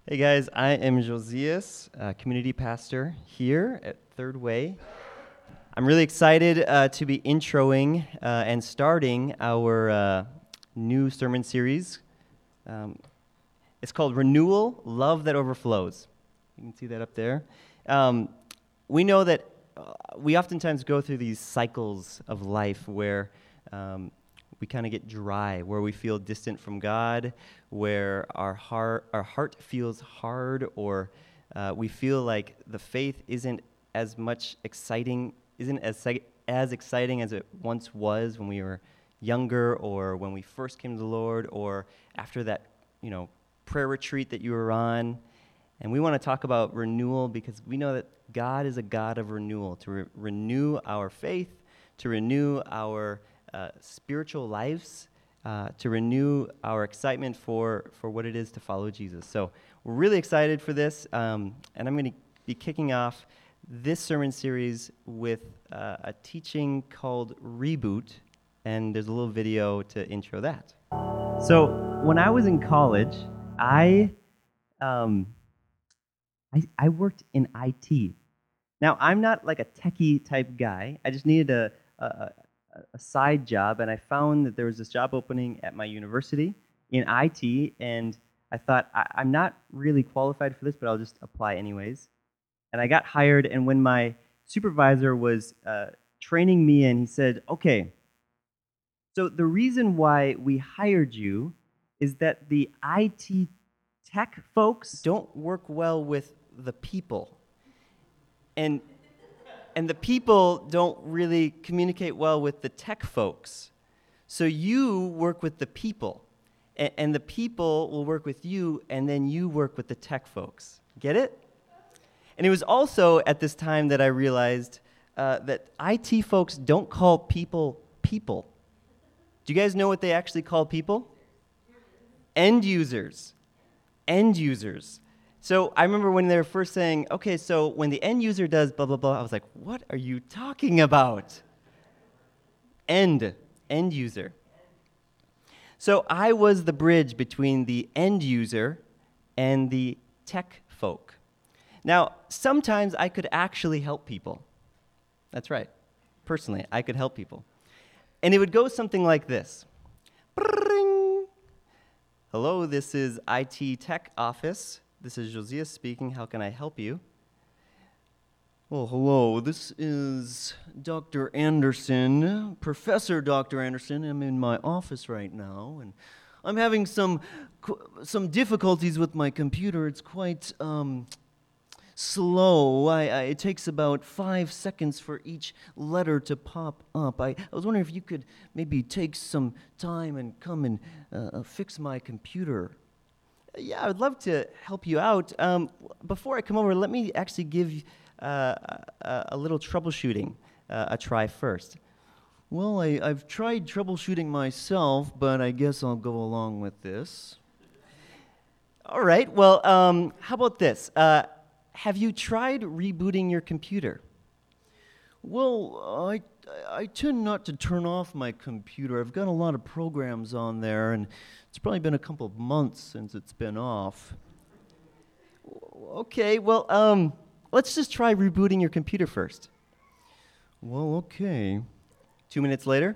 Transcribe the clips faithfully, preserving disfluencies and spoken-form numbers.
Hey guys, I am Josias, uh, community pastor here at Third Way. I'm really excited uh, to be introing uh, and starting our uh, new sermon series. Um, it's called Renewal, Love That Overflows. You can see that up there. Um, we know that uh, we oftentimes go through these cycles of life where um, we kind of get dry, where we feel distant from God, where our heart our heart feels hard, or uh, we feel like the faith isn't as much exciting, isn't as as exciting as it once was when we were younger, or when we first came to the Lord, or after that, you know, prayer retreat that you were on. And we want to talk about renewal because we know that God is a God of renewal, to re- renew our faith, to renew our uh, spiritual lives, uh, to renew our excitement for, for what it is to follow Jesus. So we're really excited for this, um, and I'm going to be kicking off this sermon series with uh, a teaching called Reboot, and there's a little video to intro that. So when I was in college, I... Um, I, I worked in I T. Now, I'm not like a techie type guy. I just needed a, a, a side job, and I found that there was this job opening at my university in I T, and I thought, I, I'm not really qualified for this, but I'll just apply anyways. And I got hired, and when my supervisor was uh, training me in, he said, okay, so the reason why we hired you is that the I T tech folks don't work well with the people. And and the people don't really communicate well with the tech folks. So you work with the people, and, and the people will work with you, and then you work with the tech folks. Get it? And it was also at this time that I realized uh, that I T folks don't call people people. Do you guys know what they actually call people? End users. End users. So I remember when they were first saying, okay, so when the end user does blah, blah, blah, I was like, what are you talking about? End, end user. So I was the bridge between the end user and the tech folk. Now, sometimes I could actually help people. That's right. Personally, I could help people. And it would go something like this. Bring. Hello, this is I T Tech Office. This is Josias speaking. How can I help you? Well, hello. This is Doctor Anderson, Professor Doctor Anderson. I'm in my office right now, and I'm having some some difficulties with my computer. It's quite um, slow. I, I, it takes about five seconds for each letter to pop up. I, I was wondering if you could maybe take some time and come and uh, fix my computer. Yeah, I would love to help you out. Um, before I come over, let me actually give uh, a, a little troubleshooting uh, a try first. Well, I, I've tried troubleshooting myself, but I guess I'll go along with this. All right, well, um, how about this? Uh, have you tried rebooting your computer? Well, I, I tend not to turn off my computer. I've got a lot of programs on there, and it's probably been a couple of months since it's been off. Okay, well, um, let's just try rebooting your computer first. Well, okay. Two minutes later.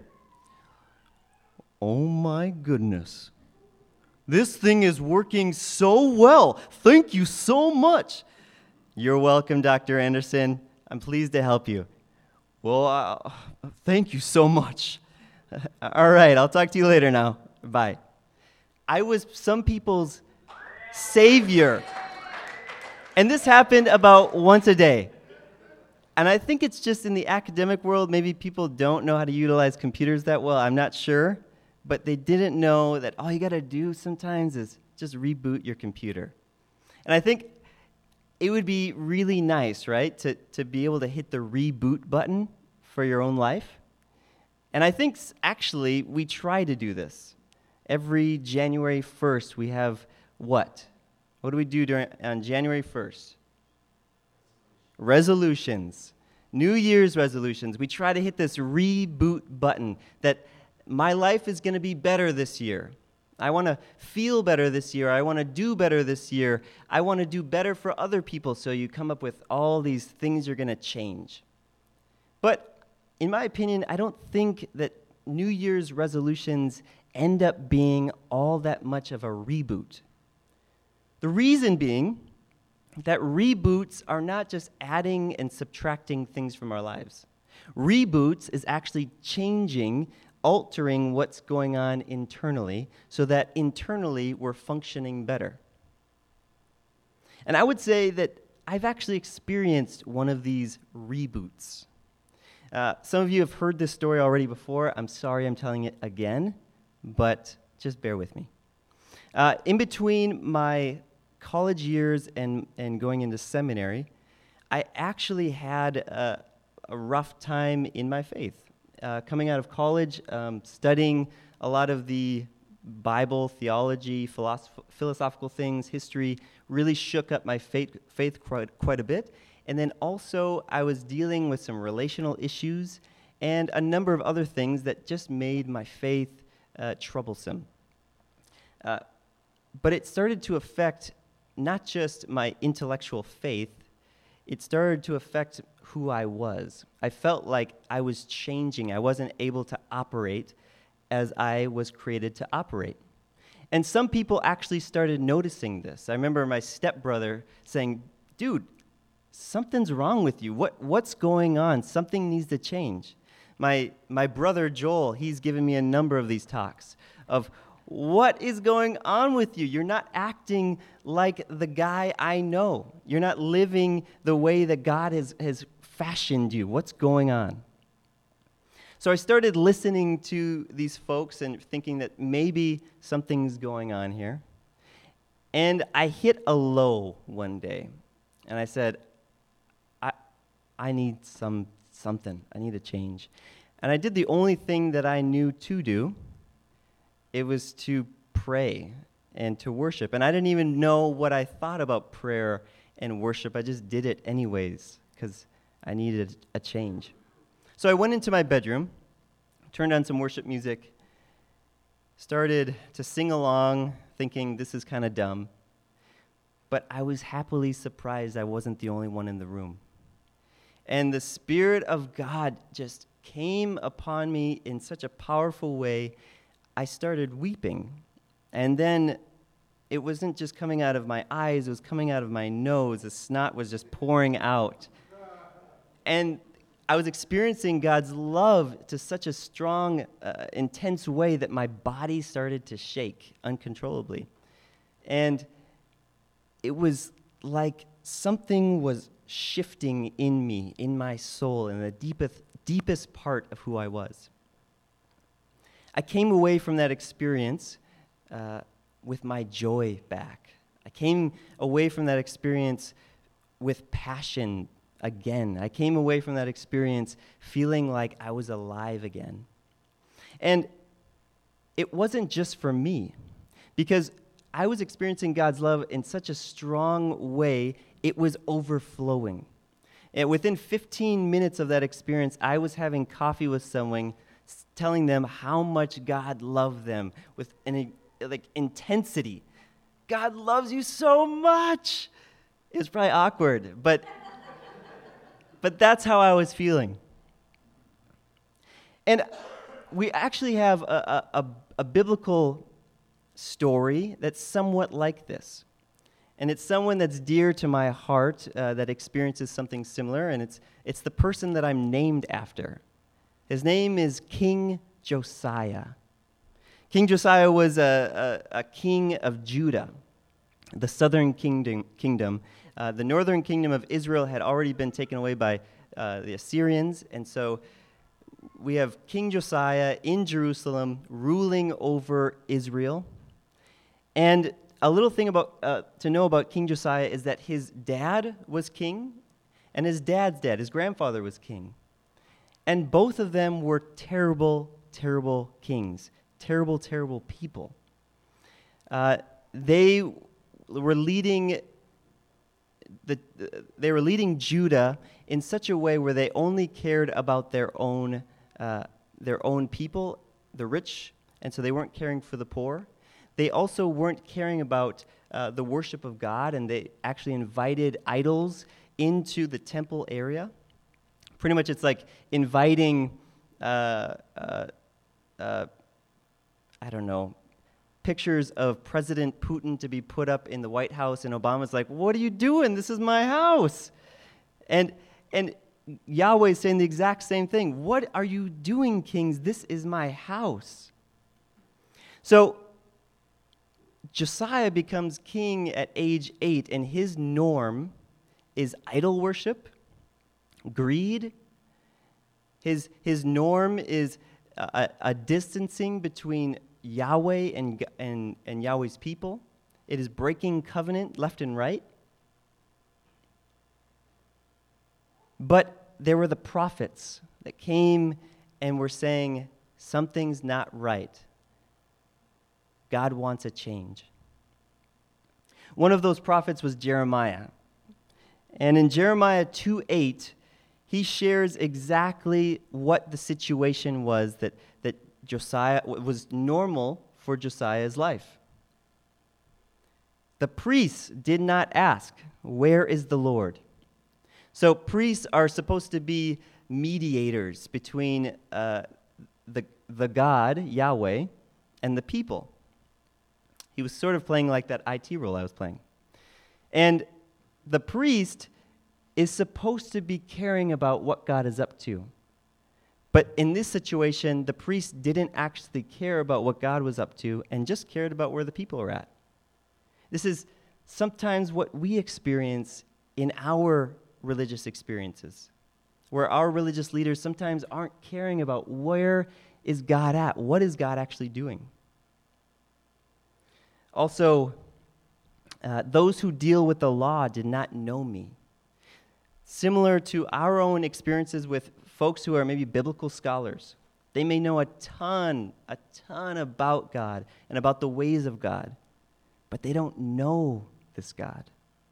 Oh my goodness. This thing is working so well. Thank you so much. You're welcome, Doctor Anderson. I'm pleased to help you. Well, uh, thank you so much. All right, I'll talk to you later now. Bye. I was some people's savior. And this happened about once a day. And I think it's just in the academic world, maybe people don't know how to utilize computers that well. I'm not sure. But they didn't know that all you got to do sometimes is just reboot your computer. And I think it would be really nice, right, to, to be able to hit the reboot button for your own life. And I think, actually, we try to do this. Every January first, we have what? What do we do during, on January first? Resolutions. New Year's resolutions. We try to hit this reboot button that my life is going to be better this year. I want to feel better this year. I want to do better this year. I want to do better for other people. So you come up with all these things you're going to change. But in my opinion, I don't think that New Year's resolutions end up being all that much of a reboot. The reason being that reboots are not just adding and subtracting things from our lives. Reboots is actually changing, altering what's going on internally so that internally we're functioning better. And I would say that I've actually experienced one of these reboots. Uh, some of you have heard this story already before. I'm sorry I'm telling it again, but just bear with me. Uh, in between my college years and, and going into seminary, I actually had a, a rough time in my faith. Uh, coming out of college, um, studying a lot of the Bible, theology, philosoph- philosophical things, history, really shook up my faith, faith quite, quite a bit. And then also, I was dealing with some relational issues and a number of other things that just made my faith uh, troublesome. Uh, but it started to affect not just my intellectual faith, it started to affect who I was. I felt like I was changing. I wasn't able to operate as I was created to operate. And some people actually started noticing this. I remember my stepbrother saying, dude, something's wrong with you. What what's going on? Something needs to change. My my brother Joel, he's given me a number of these talks of what is going on with you? You're not acting like the guy I know. You're not living the way that God has, has fashioned you. What's going on? So I started listening to these folks and thinking that maybe something's going on here. And I hit a low one day. And I said, I I need some something. I need a change. And I did the only thing that I knew to do. It was to pray and to worship. And I didn't even know what I thought about prayer and worship. I just did it anyways because I needed a change. So I went into my bedroom, turned on some worship music, started to sing along, thinking this is kind of dumb. But I was happily surprised I wasn't the only one in the room. And the Spirit of God just came upon me in such a powerful way, I started weeping. And then it wasn't just coming out of my eyes, it was coming out of my nose. The snot was just pouring out. And I was experiencing God's love to such a strong, uh, intense way that my body started to shake uncontrollably. And it was like something was shifting in me, in my soul, in the deepest, deepest part of who I was. I came away from that experience uh, with my joy back. I came away from that experience with passion again. I came away from that experience feeling like I was alive again. And it wasn't just for me, because I was experiencing God's love in such a strong way, it was overflowing. And within fifteen minutes of that experience, I was having coffee with someone, telling them how much God loved them with an like intensity. God loves you so much. It was probably awkward, but but that's how I was feeling. And we actually have a, a, a biblical story that's somewhat like this. And it's someone that's dear to my heart uh, that experiences something similar, and it's it's the person that I'm named after. His name is King Josiah. King Josiah was a, a, a king of Judah, the southern kingdom. kingdom. Uh, the northern kingdom of Israel had already been taken away by uh, the Assyrians, and so we have King Josiah in Jerusalem ruling over Israel. And a little thing about uh, to know about King Josiah is that his dad was king, and his dad's dad, his grandfather, was king. And both of them were terrible, terrible kings, terrible, terrible people. Uh, they were leading the they were leading Judah in such a way where they only cared about their own uh, their own people, the rich, and so they weren't caring for the poor. they also weren't caring about uh, the worship of God, and they actually invited idols into the temple area. Pretty much it's like inviting, uh, uh, uh, I don't know, pictures of President Putin to be put up in the White House, and Obama's like, what are you doing? This is my house. And and Yahweh is saying the exact same thing. What are you doing, kings? This is my house. So Josiah becomes king at age eight, and his norm is idol worship, greed. His, his norm is a, a distancing between Yahweh and, and, and Yahweh's people. It is breaking covenant left and right. But there were the prophets that came and were saying, something's not right. God wants a change. One of those prophets was Jeremiah. And in Jeremiah two eight, he shares exactly what the situation was that, that Josiah was normal for Josiah's life. The priests did not ask, where is the Lord? So priests are supposed to be mediators between uh, the, the God, Yahweh, and the people. He was sort of playing like that I T role I was playing. And the priest is supposed to be caring about what God is up to. But in this situation, the priest didn't actually care about what God was up to and just cared about where the people were at. This is sometimes what we experience in our religious experiences, where our religious leaders sometimes aren't caring about where is God at, what is God actually doing. Also, uh, those who deal with the law did not know me. Similar to our own experiences with folks who are maybe biblical scholars. They may know a ton, a ton about God and about the ways of God, but they don't know this God.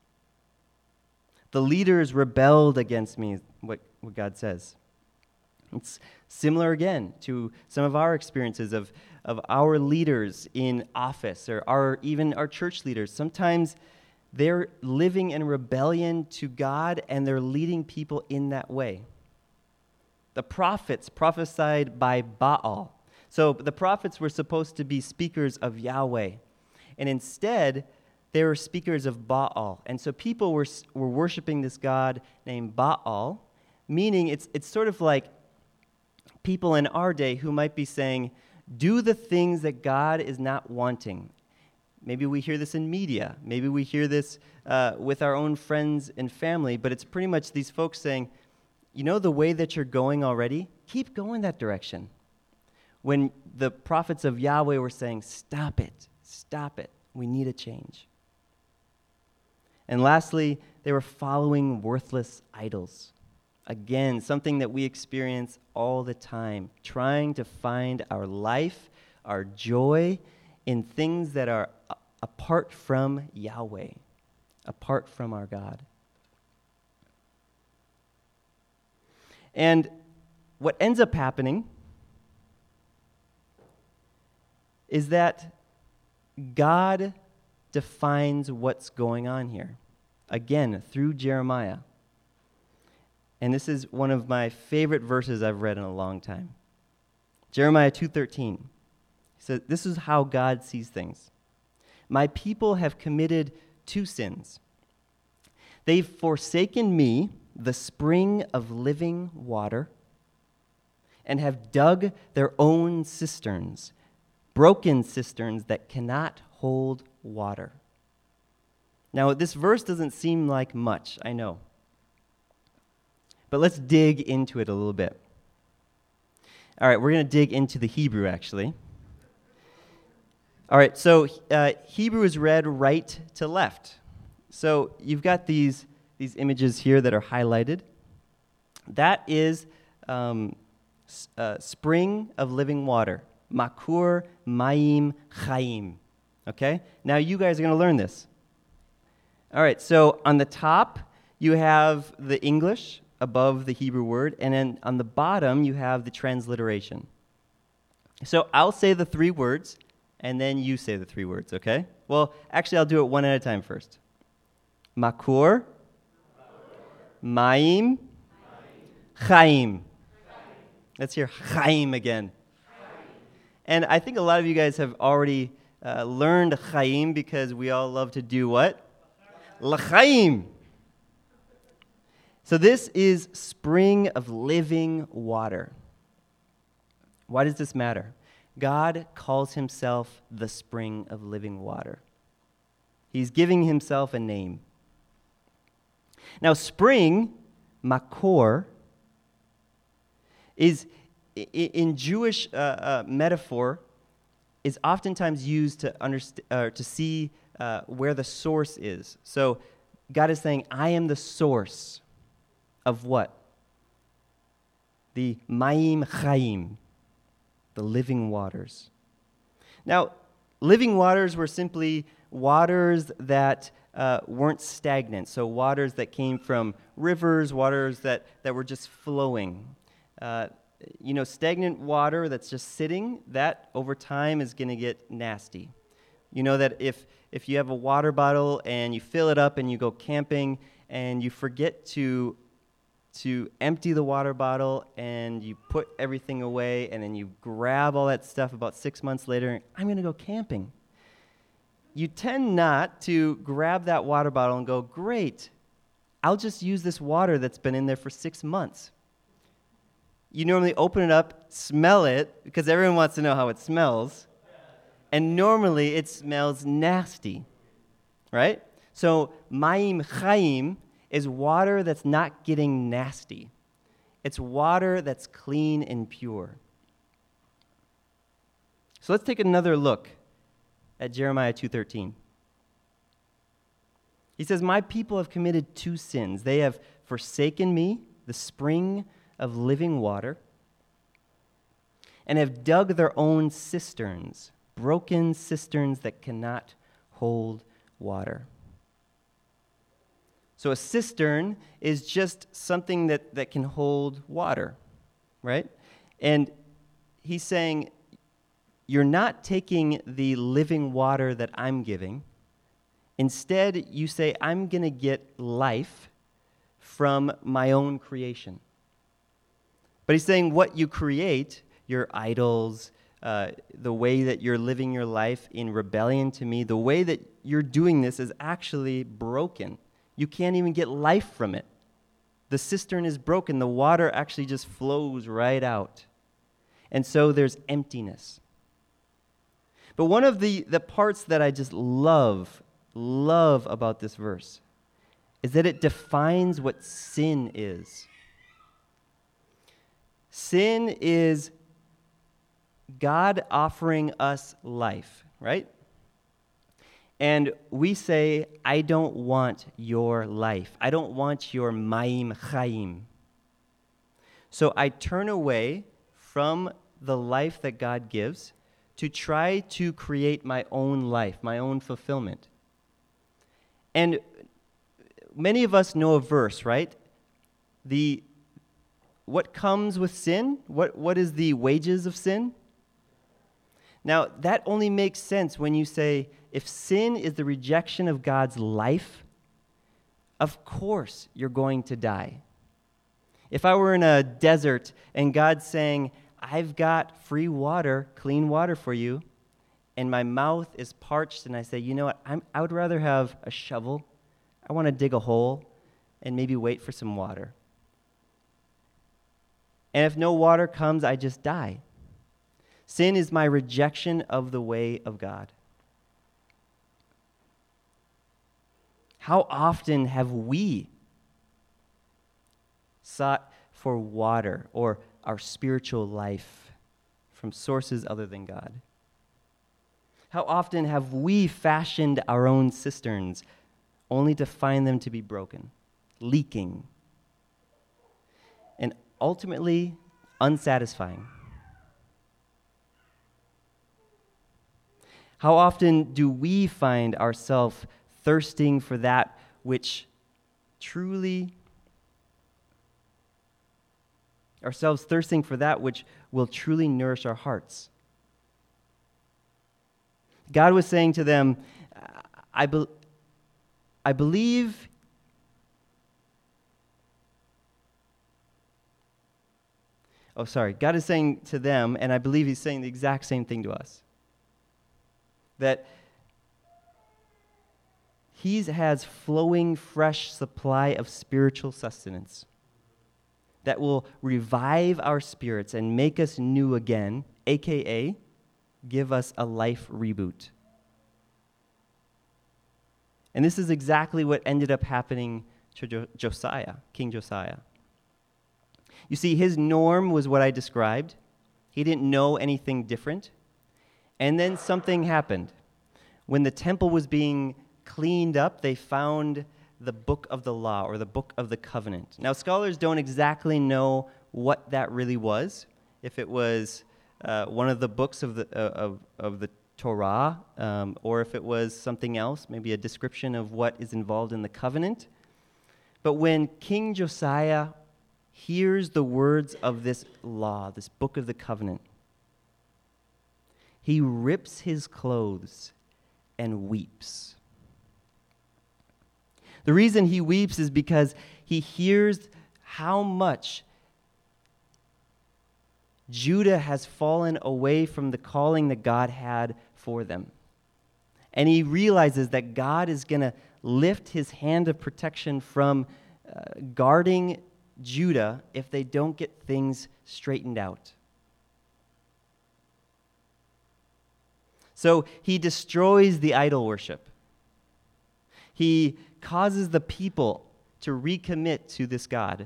The leaders rebelled against me, what, what God says. It's similar again to some of our experiences of, of our leaders in office or our even our church leaders. Sometimes they're living in rebellion to God and they're leading people in that way. The prophets prophesied by Baal. So the prophets were supposed to be speakers of Yahweh. And instead, they were speakers of Baal. And so people were, were worshiping this god named Baal, meaning it's, it's sort of like people in our day who might be saying, do the things that God is not wanting. Maybe we hear this in media. Maybe we hear this uh, with our own friends and family, but it's pretty much these folks saying, you know the way that you're going already? Keep going that direction. When the prophets of Yahweh were saying, stop it, stop it, we need a change. And lastly, they were following worthless idols. Again, something that we experience all the time, trying to find our life, our joy in things that are apart from Yahweh, apart from our God. And what ends up happening is that God defines what's going on here, again, through Jeremiah. And this is one of my favorite verses I've read in a long time. Jeremiah two thirteen. He says, this is how God sees things. My people have committed two sins. They've forsaken me, the spring of living water, and have dug their own cisterns, broken cisterns that cannot hold water. Now, this verse doesn't seem like much, I know. But let's dig into it a little bit. All right, we're going to dig into the Hebrew, actually. All right, so uh, Hebrew is read right to left. So you've got these, these images here that are highlighted. That is um, s- uh, spring of living water. Makur Mayim Chaim. Okay? Now you guys are going to learn this. All right, so on the top, you have the English above the Hebrew word, and then on the bottom, you have the transliteration. So I'll say the three words, and then you say the three words, okay? Well, actually, I'll do it one at a time first. Makor, Mayim, Chaim. Let's hear Chaim again. And I think a lot of you guys have already uh, learned Chaim because we all love to do what? L'chaim. So this is spring of living water. Why does this matter? God calls himself the spring of living water. He's giving himself a name. Now, spring, makor, is in Jewish uh, uh, metaphor is oftentimes used to underst- uh, to see uh, where the source is. So God is saying, I am the source of what? The Mayim Chaim, the living waters. Now, living waters were simply waters that uh, weren't stagnant, so waters that came from rivers, waters that, that were just flowing. Uh, you know, stagnant water that's just sitting, that over time is going to get nasty. You know that if, if you have a water bottle and you fill it up and you go camping and you forget to to empty the water bottle and you put everything away and then you grab all that stuff about six months later, I'm going to go camping. You tend not to grab that water bottle and go, great, I'll just use this water that's been in there for six months. You normally open it up, smell it, because everyone wants to know how it smells, and normally it smells nasty, right? So Mayim Chaim is water that's not getting nasty. It's water that's clean and pure. So let's take another look at Jeremiah two thirteen. He says, my people have committed two sins. They have forsaken me, the spring of living water, and have dug their own cisterns, broken cisterns that cannot hold water. So a cistern is just something that, that can hold water, right? And he's saying, you're not taking the living water that I'm giving. Instead, you say, I'm going to get life from my own creation. But he's saying what you create, your idols, uh, the way that you're living your life in rebellion to me, the way that you're doing this is actually broken. You can't even get life from it. The cistern is broken. The water actually just flows right out. And so there's emptiness. But one of the, the parts that I just love, love about this verse is that it defines what sin is. Sin is God offering us life, right? And we say, I don't want your life. I don't want your Mayim Chaim. So I turn away from the life that God gives to try to create my own life, my own fulfillment. And many of us know a verse, right? The what comes with sin? What what is the wages of sin? Now, that only makes sense when you say, if sin is the rejection of God's life, of course you're going to die. If I were in a desert and God's saying, I've got free water, clean water for you, and my mouth is parched, and I say, you know what, I'm, I would rather have a shovel. I want to dig a hole and maybe wait for some water. And if no water comes, I just die. Sin is my rejection of the way of God. How often have we sought for water or our spiritual life from sources other than God? How often have we fashioned our own cisterns only to find them to be broken, leaking, and ultimately unsatisfying? How often do we find ourselves thirsting for that which truly, ourselves thirsting for that which will truly nourish our hearts? God was saying to them, I, be- I believe Oh, sorry. God is saying to them, and I believe he's saying the exact same thing to us, that he has flowing, fresh supply of spiritual sustenance that will revive our spirits and make us new again, a k a give us a life reboot. And this is exactly what ended up happening to jo- Josiah, King Josiah. You see, his norm was what I described. He didn't know anything different. And then something happened. When the temple was being cleaned up, they found the book of the law, or the book of the covenant. Now, scholars don't exactly know what that really was, if it was uh, one of the books of the, uh, of, of the Torah, um, or if it was something else, maybe a description of what is involved in the covenant. But when King Josiah hears the words of this law, this book of the covenant, he rips his clothes and weeps. The reason he weeps is because he hears how much Judah has fallen away from the calling that God had for them. And he realizes that God is going to lift his hand of protection from uh, guarding Judah if they don't get things straightened out. So he destroys the idol worship. He causes the people to recommit to this God,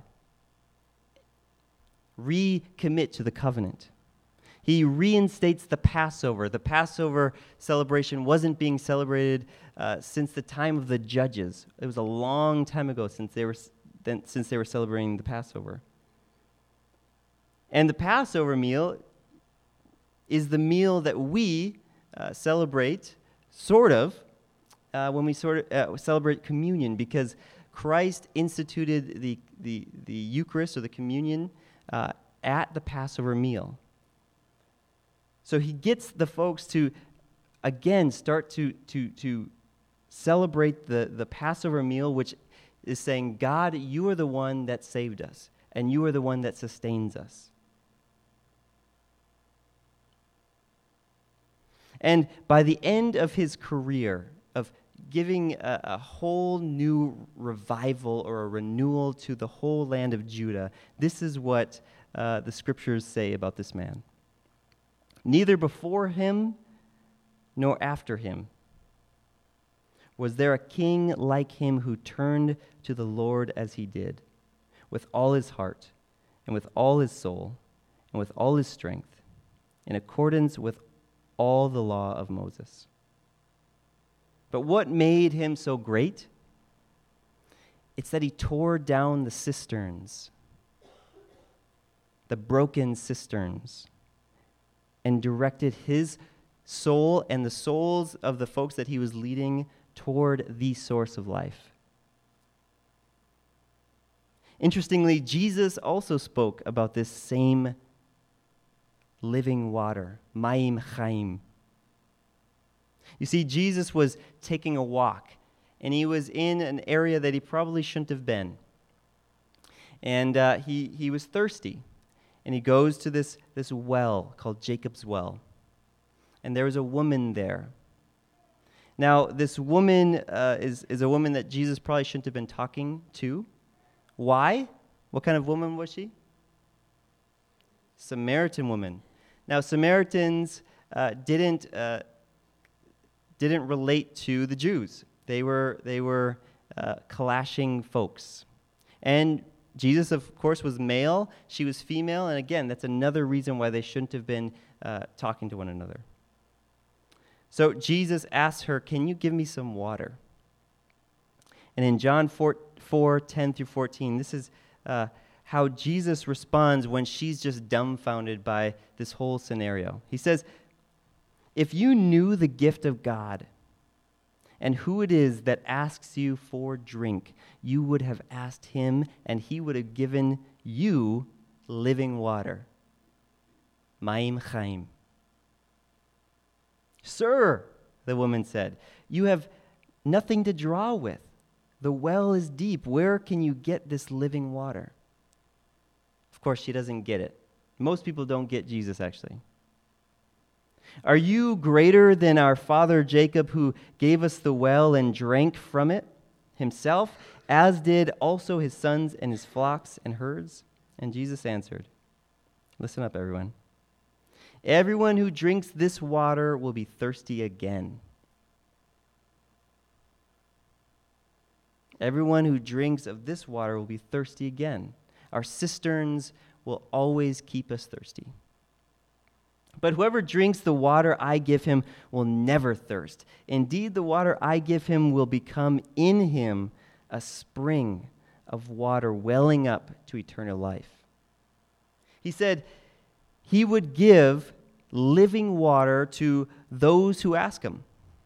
recommit to the covenant. He reinstates the Passover. The Passover celebration wasn't being celebrated uh, since the time of the judges. It was a long time ago since they were then, since they were celebrating the Passover. And the Passover meal is the meal that we uh, celebrate, sort of, uh, when we sort of uh, celebrate communion, because Christ instituted the the, the Eucharist, or the communion, uh, at the Passover meal. So he gets the folks to, again, start to to to celebrate the, the Passover meal, which is saying, God, you are the one that saved us, and you are the one that sustains us. And by the end of his career of giving a, a whole new revival or a renewal to the whole land of Judah, this is what uh, the scriptures say about this man. Neither before him nor after him was there a king like him who turned to the Lord as he did, with all his heart and with all his soul and with all his strength, in accordance with all the law of Moses. But what made him so great? It's that he tore down the cisterns, the broken cisterns, and directed his soul and the souls of the folks that he was leading toward the source of life. Interestingly, Jesus also spoke about this same living water, Mayim Chaim. You see, Jesus was taking a walk, and he was in an area that he probably shouldn't have been. And uh, he, he was thirsty, and he goes to this, this well called Jacob's Well. And there was a woman there. Now, this woman uh, is, is a woman that Jesus probably shouldn't have been talking to. Why? What kind of woman was she? Samaritan woman. Now, Samaritans uh, didn't uh, didn't relate to the Jews. They were they were uh, clashing folks. And Jesus, of course, was male. She was female. And again, that's another reason why they shouldn't have been uh, talking to one another. So Jesus asked her, "Can you give me some water?" And in John four, four ten through fourteen, this is uh, how Jesus responds when she's just dumbfounded by this whole scenario. He says, "If you knew the gift of God and who it is that asks you for drink, you would have asked him, and he would have given you living water." Mayim Chaim. "Sir," the woman said. "You have nothing to draw with. The well is deep. Where can you get this living water?" Of course, she doesn't get it. Most people don't get Jesus, actually. "Are you greater than our father Jacob, who gave us the well and drank from it himself, as did also his sons and his flocks and herds?" And Jesus answered, listen up, everyone. "Everyone who drinks this water will be thirsty again. Everyone who drinks of this water will be thirsty again. Our cisterns will always keep us thirsty. But whoever drinks the water I give him will never thirst. Indeed, the water I give him will become in him a spring of water welling up to eternal life." He said he would give living water to those who ask him.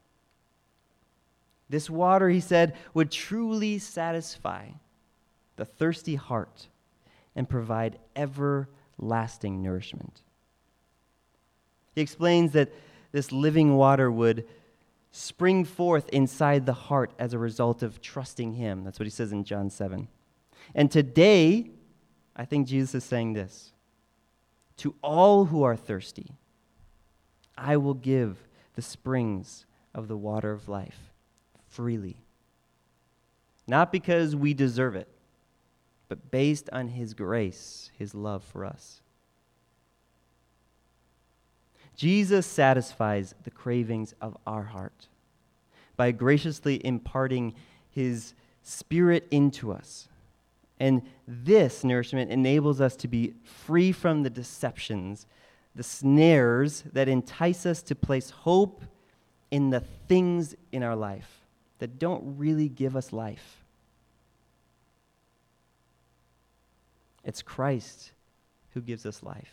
This water, he said, would truly satisfy the thirsty heart and provide everlasting nourishment. He explains that this living water would spring forth inside the heart as a result of trusting him. That's what he says in John seven. And today, I think Jesus is saying this: "To all who are thirsty, I will give the springs of the water of life freely." Not because we deserve it, but based on his grace, his love for us. Jesus satisfies the cravings of our heart by graciously imparting his Spirit into us. And this nourishment enables us to be free from the deceptions, the snares that entice us to place hope in the things in our life that don't really give us life. It's Christ who gives us life.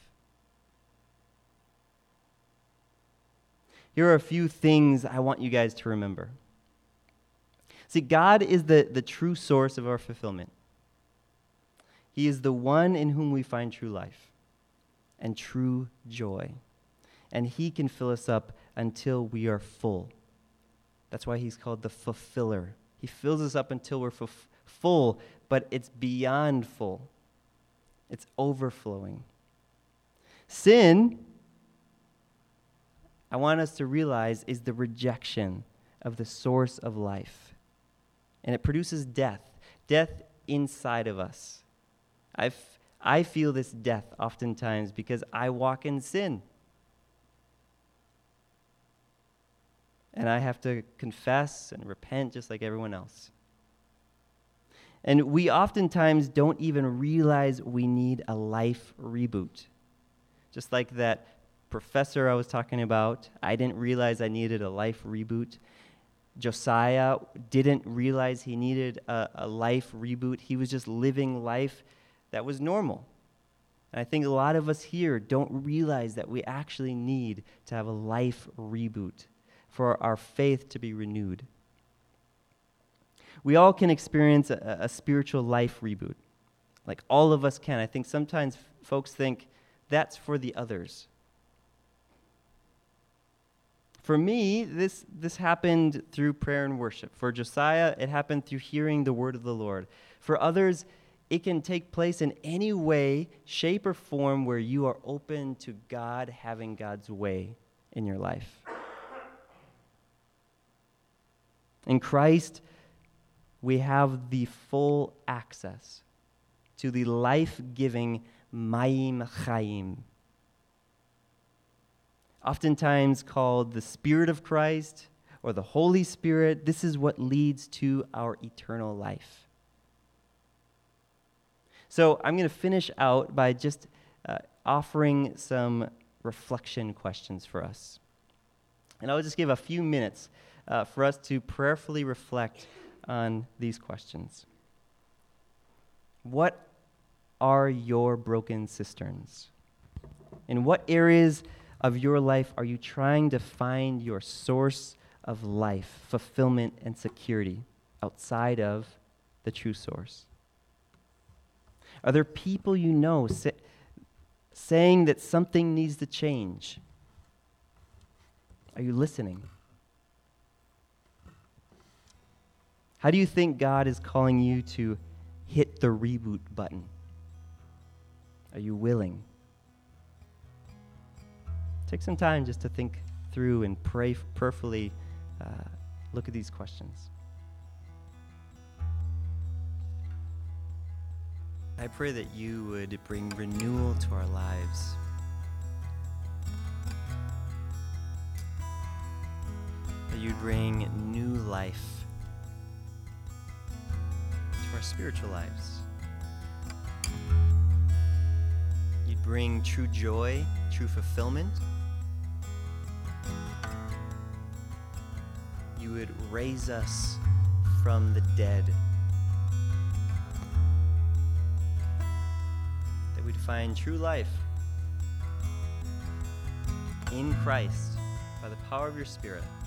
Here are a few things I want you guys to remember. See, God is the, the true source of our fulfillment. He is the one in whom we find true life and true joy. And he can fill us up until we are full. That's why he's called the fulfiller. He fills us up until we're f- full, but it's beyond full. It's overflowing. Sin, I want us to realize, is the rejection of the source of life. And it produces death, death inside of us. I I feel this death oftentimes because I walk in sin. And I have to confess and repent just like everyone else. And we oftentimes don't even realize we need a life reboot. Just like that professor I was talking about, I didn't realize I needed a life reboot. Josiah didn't realize he needed a, a life reboot. He was just living life that was normal. And I think a lot of us here don't realize that we actually need to have a life reboot for our faith to be renewed. We all can experience a, a spiritual life reboot. Like all of us can. I think sometimes f- folks think that's for the others. For me, this, this happened through prayer and worship. For Josiah, it happened through hearing the word of the Lord. For others, it can take place in any way, shape, or form where you are open to God having God's way in your life. In Christ, we have the full access to the life-giving Mayim Chaim, oftentimes called the Spirit of Christ or the Holy Spirit. This is what leads to our eternal life. So I'm going to finish out by just uh, offering some reflection questions for us. And I'll just give a few minutes uh, for us to prayerfully reflect on these questions. What are your broken cisterns? In what areas of your life are you trying to find your source of life, fulfillment, and security outside of the true source? Are there people you know say, saying that something needs to change? Are you listening? How do you think God is calling you to hit the reboot button? Are you willing? Take some time just to think through and pray prayerfully. Uh, look at these questions. I pray that you would bring renewal to our lives. That you'd bring new life to our spiritual lives. You'd bring true joy, true fulfillment. You would raise us from the dead. That we'd find true life in Christ by the power of your Spirit.